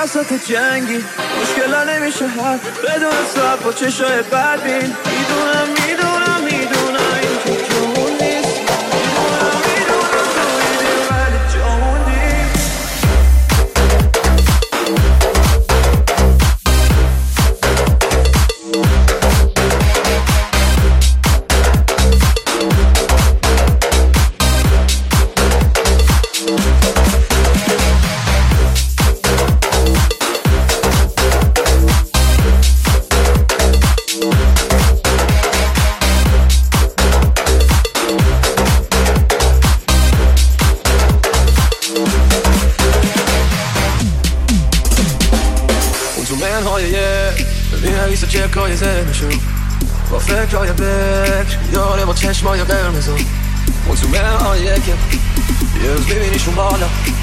وسط جنگی مشکلا نمیشه حل بدون صبر با چشای بدبین میدونم این که جون نیست میدونم تویدی ولی جون نیست بینویسه چکای ذهنشو با فکرهای بکر داره با چشمای قرمزو مطمئنهای که یه روز ببینیشون بالا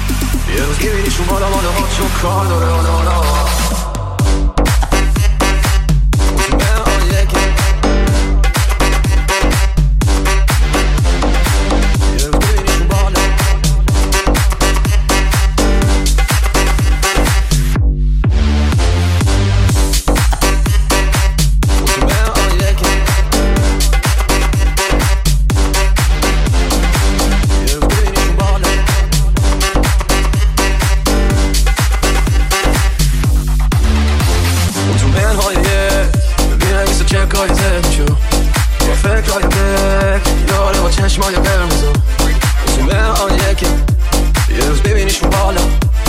مالا هاتشون کار داره حالا مطمئنهای که یه روز ببینیشون بالا چشمای قرمزو مطمئنه که یه روز ببینیشون بالا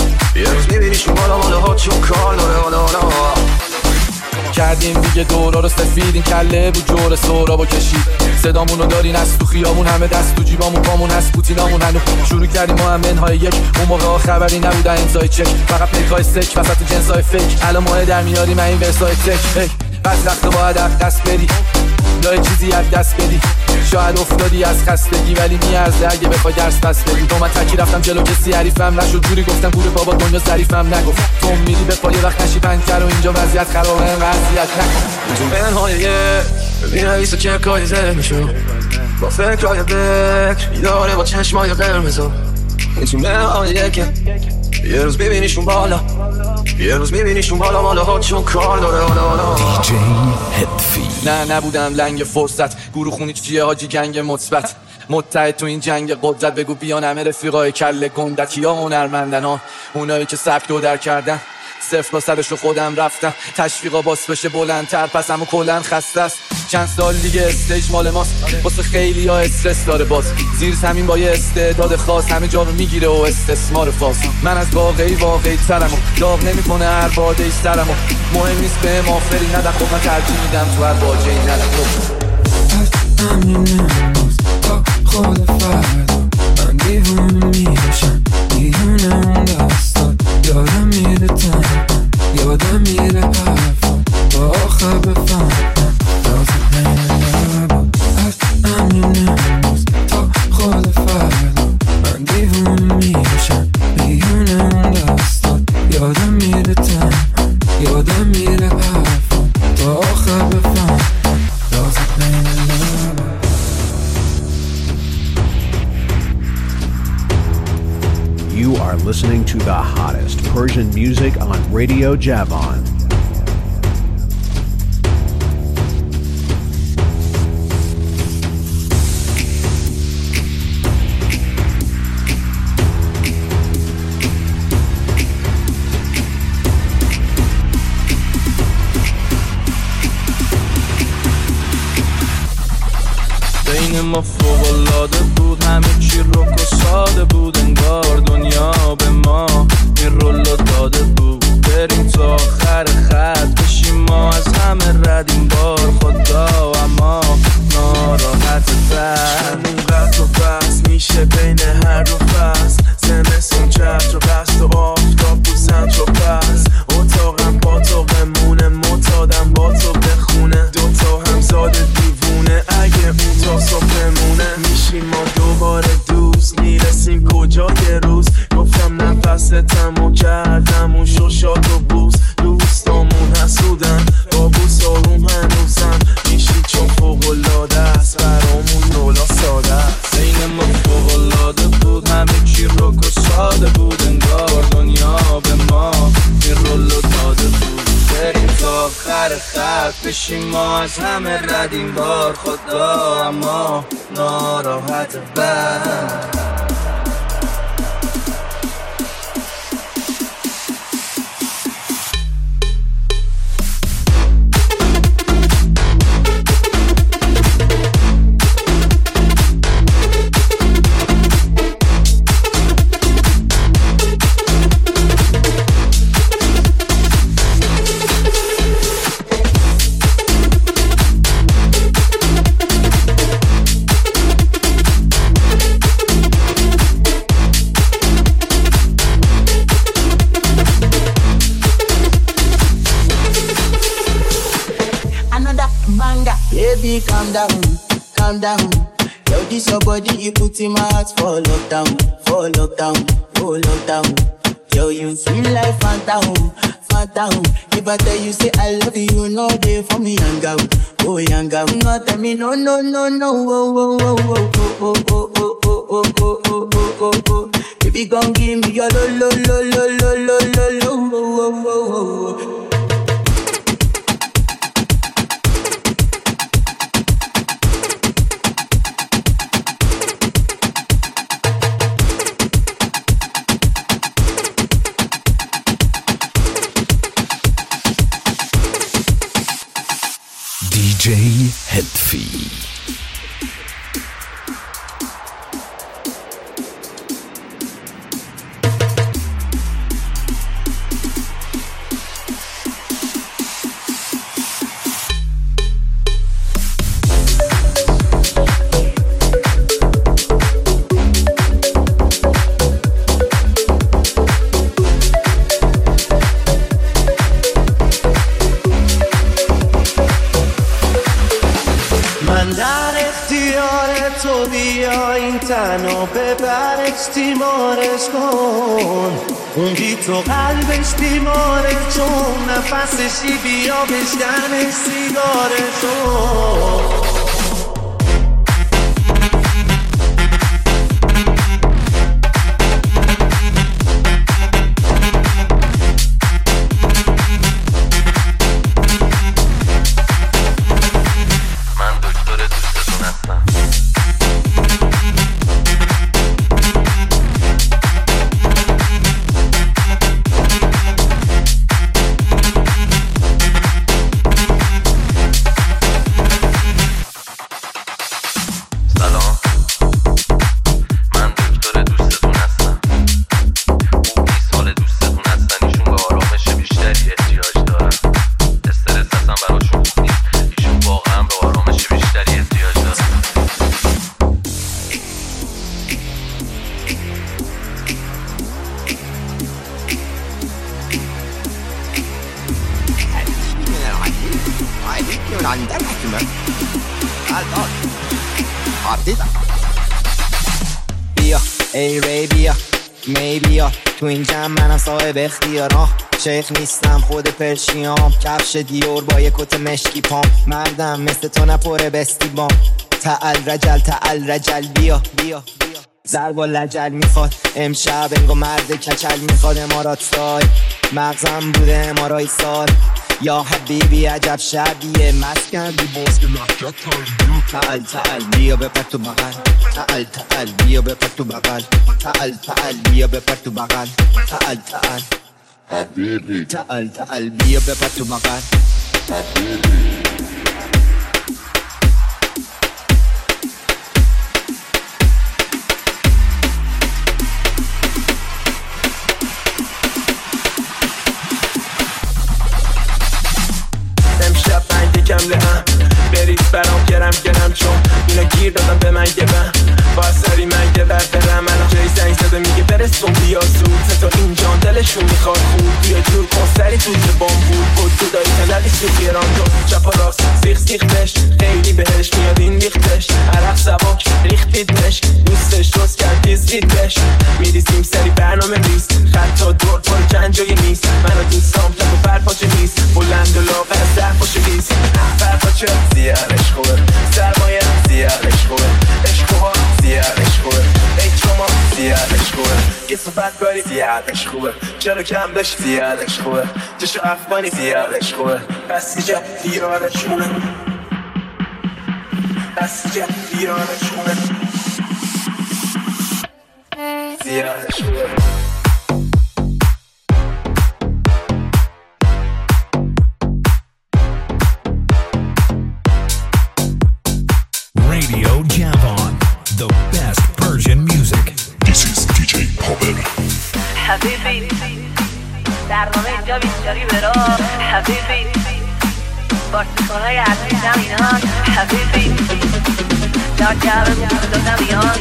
مالا هاتشون کار داره حالا کردیم دیگه دورا رو سفیدیم کله بود جور سورا با کشید صدامونو دارین از تو خیامون همه دست تو جیبامون پامون هست پوتینامون هنو شروع کردیم ما هم منهای یک اون موقع خبری نبودن امضای چک فقط پیکای سک وسط جنسای فک الان ماه در میاریم این ورسای تک بس وقت باید دست بدی یا چیزی از دست بدی شاید افتادی از خستگی ولی میارزه اگه بخوای درس پس بدی تو من تکی رفتم جلو کسی حریفم نشد جوری گفتم گوره بابا دنیا ظریفم نگفت تو میری به پای وقت نشی پنکر و اینجا وضعیت خرابه وضعیت نکن تو منهای بینویسه چکای ذهنشو با فکرهای بکر داره با چشمای قرمزو تو منهای که یه روز ببینیشون بالا مالا هاتشون کار داره حالا DJ Headfield. نه نبودم لنگ فرصت گروه خونی چیه حاجی گنگ مثبت متحد تو این جنگ قدرت بگو بیان همه رفیقای کله گندت کیا هنرمندن ها اونایی که سبک رو در کردن 0 تا 100 رو خودم رفتم تشویقا باس بشه بلندتر پس همو کلن خسته است چند سال دیگه استیج مال ماست واسه خیلی ها استرس داره باز زیر زمین با یه استعداد خاص همه جا رو میگیره و استثمار فاز من از واقعی ترم و داغ نمیکنه هر باده ای سرم و مهم نیست به مافری ندم خب من ترجیح میدم تو هر باجه ای ندم همین امروز تا خود فردا من دیوونه میشم دیوونه اون دستات یادم میره تنم یادم میره حرفم با آخر بفهمم لازم نمیدارم از همین امروز تا خود فردا من دیوونه میشم دیوونه اون دستات یادم میره تنم یادم میره حرفم با آخر بفهمم لازم نمیدارم You are listening to the hottest Persian music on Radio Javan. بین ما فوق‌العاده بود همه چی رک و ساده بود انگار دنیا به ما این رولو داده بود بریم تا آخر خط بشیم ما از همه رد این بار خدا اما ناراحت تر اونقدر و بس میشه بین هر دو فصل زمستون چتر و بست و آفتاب بوسن تو پس اتاقم با تو قمونه معتادم با تو بخونه دوتا همزاد دیوونه اگه اون تا صبح بمونه میشیم ما دوباره دوست میرسیم کجا یه روز گفتم نفستم و کردم اون شوشات و بوس دوستامون حسودن با بوس آروم هنوزم میشی چون فوق‌العاده است برامون نولا ساده است بین ما فوق‌العاده بود همه چی رک و ساده بود انگار دنیا به ما این رولو داده بود بریم تا آخر خط بشیم ما از همه ردیم بار خدا اما ناراحت بند Baby, calm down, calm down. Yo, this your body, you put in my heart for lockdown, for lockdown, for lockdown. Yo, you feel like phantom, phantom. If I tell you say I love you, no day for me, young girl, oh young girl. No tell me no, no, no, no, oh, oh, oh, oh, oh, oh, oh, oh, oh, oh, oh, oh, oh. Baby, gon' give me your lo, lo, lo, lo, lo, lo, lo, lo, oh, oh, oh, oh. DJ Helfie. تنو ببرش تیمارش کن اون بی تو قلبش بیماره چون نفسشی بیا بشکنش سیگارشو بیا ای ری بیا می بیا تو این جمع منم صاحب اختیارم شیخ نیستم خود پرشیام کفش دیور با یک کت مشکی پام مردم مثل تو نپره بستی بام تعال رجل بیا بیا ضرب و لجل میخواد امشب انگو مرد کچل میخواد امارات سای مغزم بوده امارای سال یا حبیبی عجب شبیه مست کردی باز که لحجت تعال بیا بپر تو بغل تعال بیا بپر تو بغل تعال بیا بپر تو بغل تعال حبیبی تعال بیا بپر تو بغل حبیبی کم لهم بریز برام گرم چون اینا گیر دادم به من گبم واسری من گبر برم الان جایی زنگ زده میگه برسون بیا زود تا اینجان دلشون میخواد خوب بیا جور کن سری توی بامبول بود تو دایی تلقی سوخیران تو چپ و راست سیخ بش خیلی بهش میاد این ریختش عرق سباک ریختیدش دوستش روز کرد ریختیدش میریزیم سری برنامه ریست خط تا دور پر چند جایی نیست منو دوستام تک و برپاچه نیست بلند و لاغر سرپاچه نیست برپاچه زیادش خوبه سرمایه زیادش خوبه عشق ها زیادش خوبه ای شما زیادش خوبه خوبه یه صحبت کنی زیادش خوبه چرا کم داشت زیادش خوبه جشو افغانی زیادش خوبه پس اینجا دیارشونه پس اینجا دیارشونه زیادش خوبه Radio Javon, the best Persian music. This is DJ Popper. حبیبی برنامه اینجا بیشتری برا حبیبی بارسلونای عرضی زمینان حبیبی در جبه مدل نمیان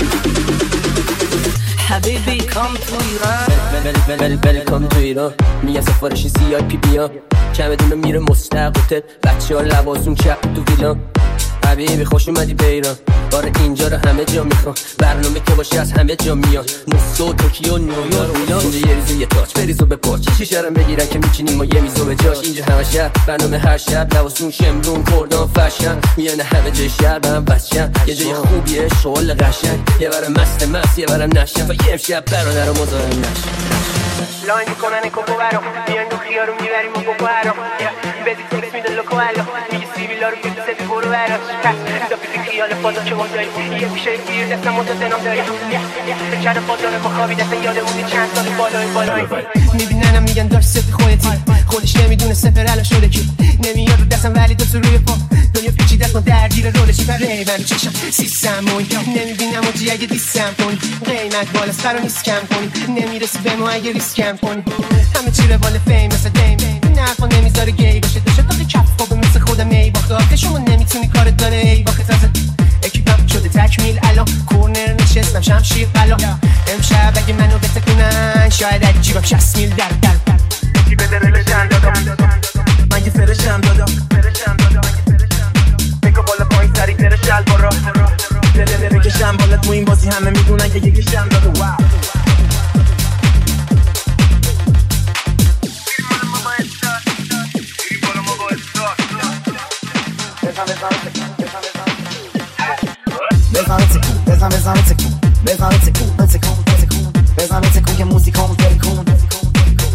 حبیبی کام تو ایران welcome تو ایران میگه سفارشی CIP بیا چمدونو میره مستقبل بچه ها لباسون چپ تو ویلان حبیبی خوش اومدی به ایران باره اینجا رو همه جا میخوام برنامه که باشه از همه جا میان موسکو توکیو نیویورک اینجا یه ریزه یه تاچ بریزو به پاچ شیشرم بگیرن که میچینیم ما یه میزو به جاش اینجا همه شهر برنامه هر شب لباسون شمرون کردان فشن میانه همه جای شهر به هم بسشن یه جای خوبیه شغل قشنگ یه برم مست یه برم نشن و یه امشب برادر و مزاحم نشن لاین میکنن کوکو برام میان دو خیارو میبریم و کوکو برام بدی تکس میده لوکو الو میگه سیبیلا رو بیدی سفی برو براش پس دا بیدی خیال فادا که ما داریم یه بیشه گیر دستم متزنام داریم بچه فادا رو بخوابی دستم یادمونی چند سال بالای میبیننم میگن داشت سفی خودتی خودش نمیدونه سفر الان شده کی نمیاد رو دستم ولی دو روی پا دنیا پیچی دست ما درگیر رولشی پر ریبن چشم سیستم نمیبینم و جی اگه دیستم کنی قیمت بالاست قرار نیست کم کنی نمیرسی به ما اگه ریسکم کنی همه چی روال فیم مثل دیم نفا نمیذاره گی باشه داشته تا کف خوبه مثل خودم ای باخته آخه شما نمیتونی کارت داره ای باخته تازه اکیپم شده تکمیل الان کورنر نشستم شمشیر قلا امشب اگه منو بتکنن شاید اگه جیبم 60 میل در یکی بده رلشن دادم من یه فرشم دادم بگو بالا پایین سری تر شل برا دل بکشم بالا تو این بازی همه میدونن که یکیشم داده واو بزن تکون که موزیکام تلکون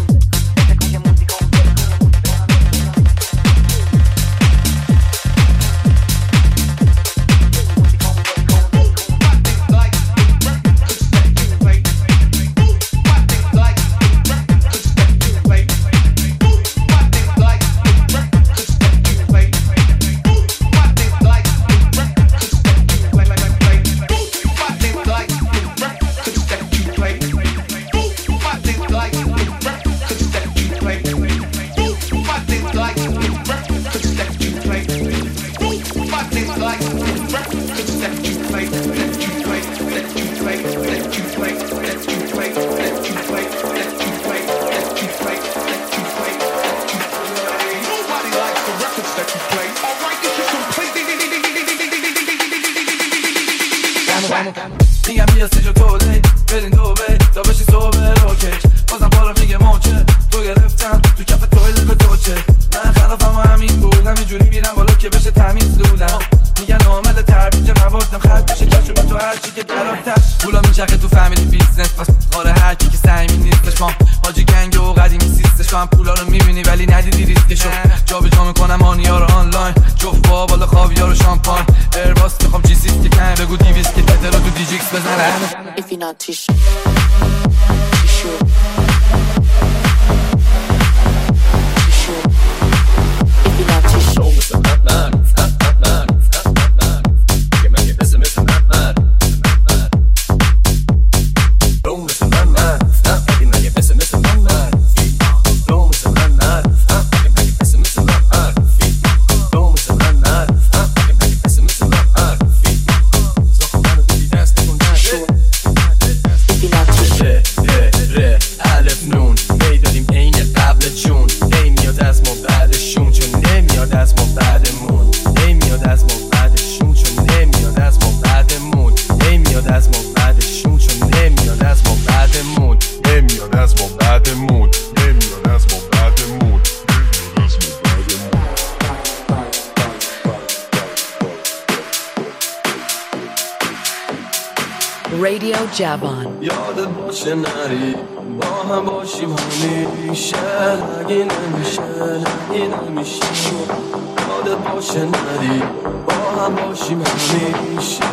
جوان. یادت باشه نری با هم باشیم همیشه، نگی نمیشه نگی نمیشه. یادت باشه نری با هم باشیم همیشه،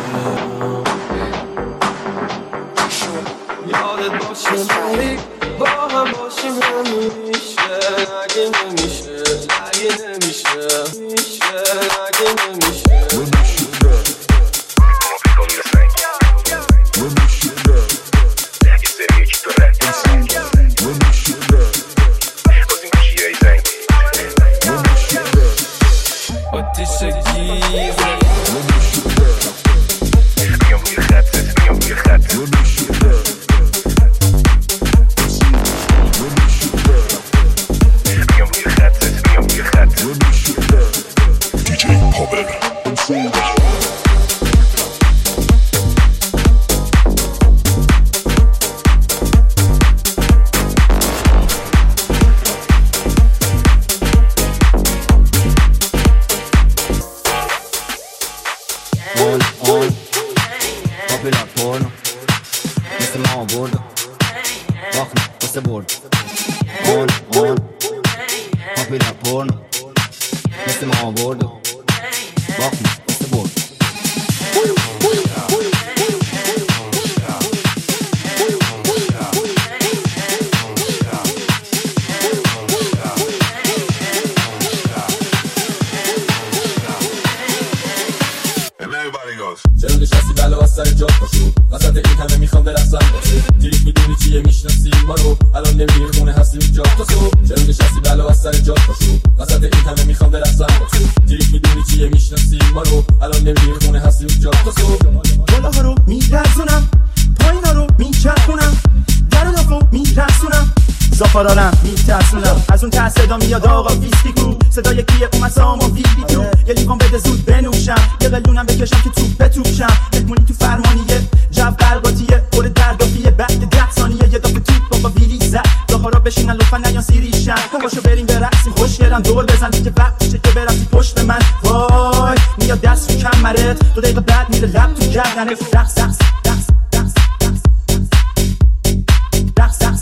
یادت باشه نری با هم باشیم همیشه، نگی نمیشه نگی نمیشه نگی نمیشه. چرا نشستی بلا از سر جات باشو، وسط این همه میخوام برقصم باشو. دیریک میدونی چیه میشناسی ما رو، الان نمیری خونه هستیم جات باشو. چرا نشستی بلا از سر جات باشو، وسط این همه میخوام برقصم باشو. دیریک میدونی چیه میشناسی ما رو، الان نمیری خونه هستیم جات باشو. بالاها رو میرسونم، پایینا رو میچرخونم، در و دافو میرسونم، زاپارارم میترسونم. از اون ته صدا میاد آقا ویسکی کو، صدای کیه اومد سامان ویلی تو. یه لیوان بده زود بنوشم، یه قلونم بکشم که توپ بتوشم. بتمونی تو فرمانیه جو قرقاتیه، پر دردافیه. بعد 10 ثانیه یه دافه توپ بابا ویلی زد. داخارا بشینن لطفا نیان سیریشن. باشو بریم برقصیم خوشگلم، دور بزن دیگه وقتشه که برقصی پشت من. وای میاد دست رو کمرت، 2 دقیقه بعد میره لب تو گردنت. رقص رقص رقص رقص رقص رقص.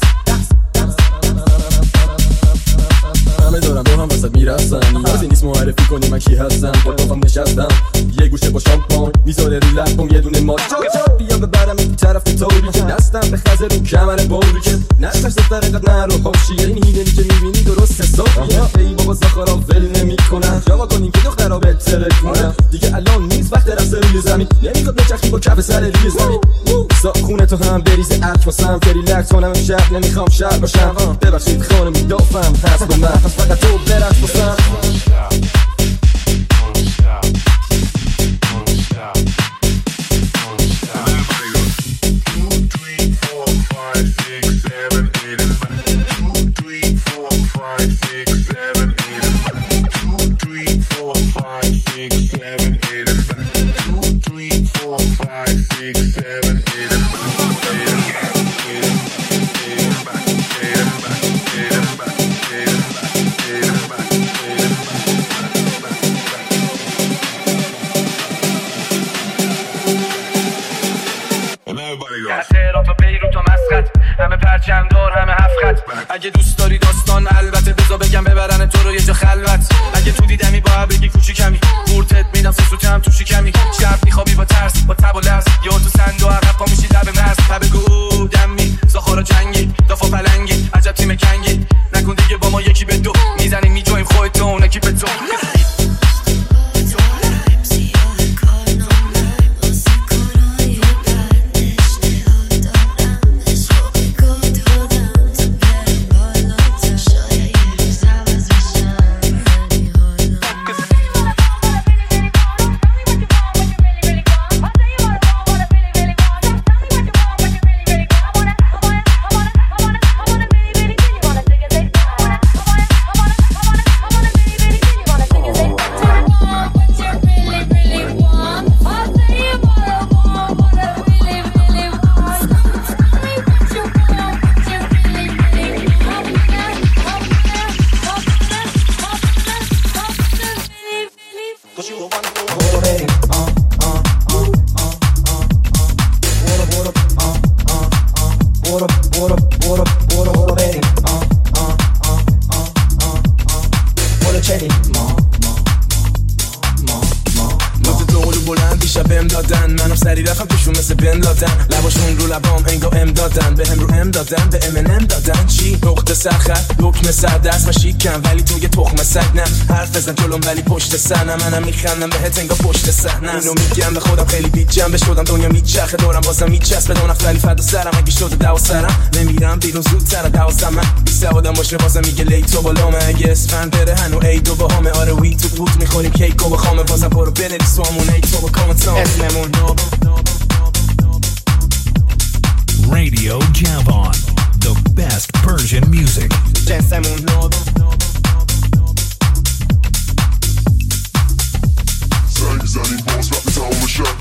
همه دارم با هم وسط میرسن، نیازی نیست معرفی کنی من کی هستم. خودم نشستم یه گوشه با شامپان، میذاره رو لبم یه دونه مات. بیا ببرم این طرف طوری که دستم به خزر رو کمر بوری که نستش دفتر قد نرو خوشی. این هیدنی که میبینی درست حسابیه. ای بابا زخارا ول نمیکنن، جوا کنیم که دخترا بهتره کنن. دیگه الان نیست وقت رفت روی زمین، نمیخواد بچرخی با کف سر روی زمین. خونه تو هم بریز ارک واسم، فریلکس کنم امشب نمیخوام شب باشم. ببخشید خانم دافم هست به من، پس فقط تو برقص واسم. همه پرچم دار همه هفت. اگه دوست داری داستان البته بذار بگم ببرن تو رو یه جا خلوت. اگه تو دیدمی با بگی کوچیکمی، قورتت میدم سوتم تو شکمی. شب میخوابی با ترس با تب و لرز، یا تو سند و عقب پا میشی لب مرز. تب گو دمی زاخارا جنگی دافا پلنگی، عجب تیم کنگی. نکن دیگه با ما یکی به دو میزنیم میجویم خودت اون یکی به تو. برو بریم برو چلی نوت دولو بلند دیشب بهم دادن منم سری رفتم توشون مثل بن لادن لباشون رو لبام انگا ام دادن به هم رو ام دادن به ام دادن چی نقطه سرخط دکمه سر دست و شیکم ولی تو یه تخمه سگ نه حرف بزن جلوم ولی پشت سر منم میخندم بهت انگا پشت صحنه اینو میگم به خودم خیلی بی جنبه شدم دنیا میچرخه دورم بازم میچسبه دو نفر ولی فدا سرم اگه شده دو سرم نمیرم بیرون زودتر 12 من بی سوادم باشه بازم میگه لیتو بالامه اگه اسفند بره هنو ای دو باهامه آره وی تو پوت میخوریم کیکو بخوامه بازم برو بنویس همون ای تو اسممون Radio Javon, the best Persian music. جنسمون زنگ زنیم باز وقتی تمام شد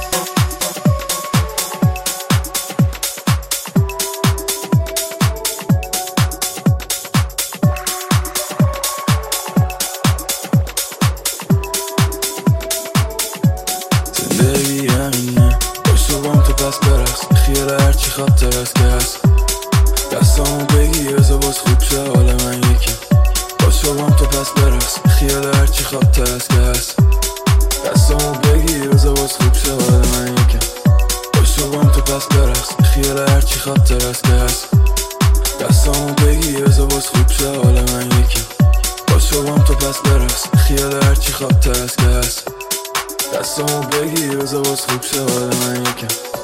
زندگی همینه باشه بام تو پس برقص خیال هرچی خاطر از که هست دستامو بگیر بزا باز خوب شه حال من یکی باشه بام تو پس برقص خیال هرچی خاطر از که هست دستامو بگیر بزا باز خوب شه حال من یکی باشه بام تو پس برقص خیال هرچی خاطر از که هست دستامو بگیر بزا باز خوب شه حال من یکی باشه بام تو پس برقص خیال هرچی خاطر از که هست دستامو بگیر بزا باز خوب شه حال من یکم